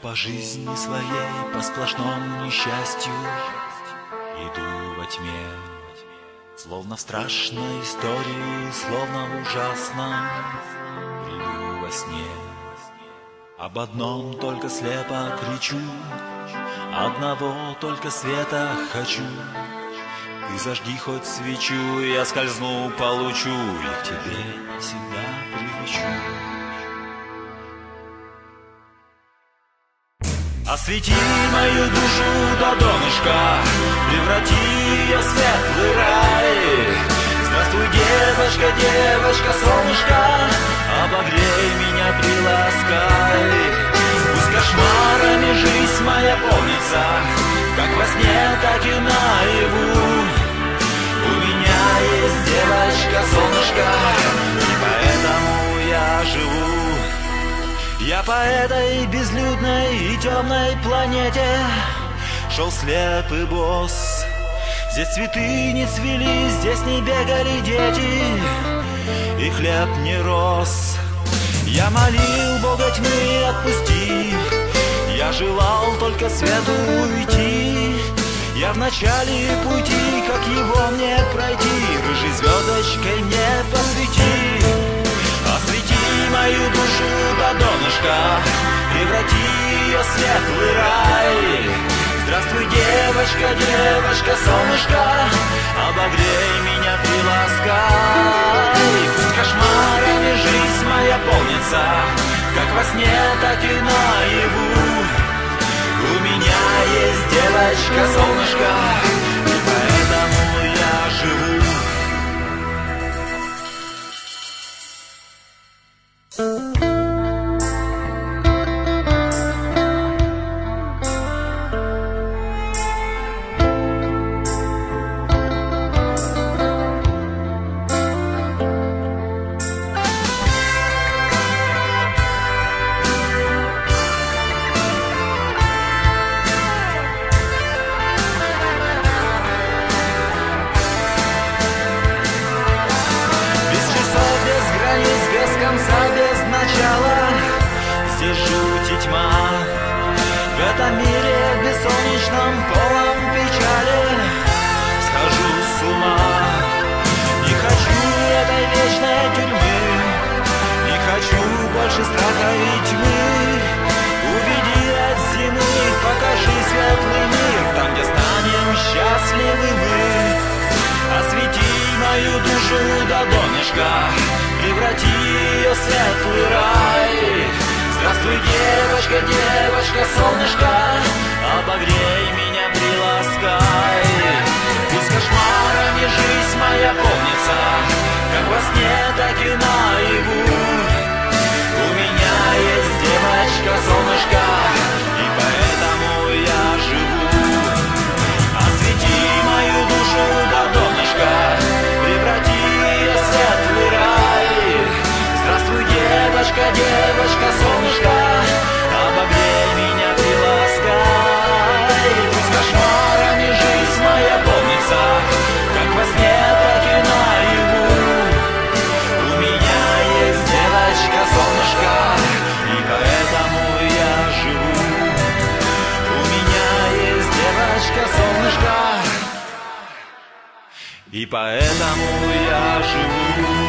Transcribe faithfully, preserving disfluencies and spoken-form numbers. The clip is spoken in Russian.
по жизни своей, по сплошному несчастью иду во тьме, словно в страшной истории, словно в ужасном бреду во сне. Об одном только слепо кричу, одного только света хочу. Ты зажги хоть свечу, я скользну, получу, и к тебе всегда прилечу. Освети мою душу до донышка, преврати ее в светлый рай. Здравствуй, девочка, девочка, солнышко, обогрей меня, приласкай. Пусть кошмарами жизнь моя полнится, как во сне, так и наяву. У меня есть девочка, солнышко, и поэтому я живу. Я по этой безлюдной и темной планете шел слепый босс. Здесь цветы не цвели, здесь не бегали дети, и хлеб не рос. Я молил Бога тьмы, отпусти, я желал только свету уйти. Я в начале пути, как его мне пройти, рыжей звездочкой мне посвети. Освети мою душу до донышка, преврати ее в светлый рай. Здравствуй, девочка, девочка, солнышко, обогрей меня, приласкай. Пусть кошмарами жизнь моя полнится, как во сне, так и наяву. У меня есть девочка, солнышко, и поэтому я живу. Здесь жуть и тьма, в этом мире бессолнечном, полном печали схожу с ума. Не хочу этой вечной тюрьмы, не хочу больше страха и тьмы. Уведи от зимы, покажи светлый мир, там, где станем счастливы мы. Освети мою душу до донышка, преврати ее в светлый рай. Здравствуй, девочка, девочка, солнышко, обогрей меня, приласкай. Пусть кошмарами жизнь моя полнится, как во сне, так и наяву. У меня есть девочка, солнышко, и поэтому я живу. Освети мою душу до донышка, преврати ее в светлый рай. Здравствуй, девочка, девочка, солнышко, обогрей меня, приласкай. Пусть кошмарами жизнь моя полнится, как во сне, так и наяву. У меня есть девочка, солнышко, и поэтому я живу. У меня есть девочка, солнышко, и поэтому я живу.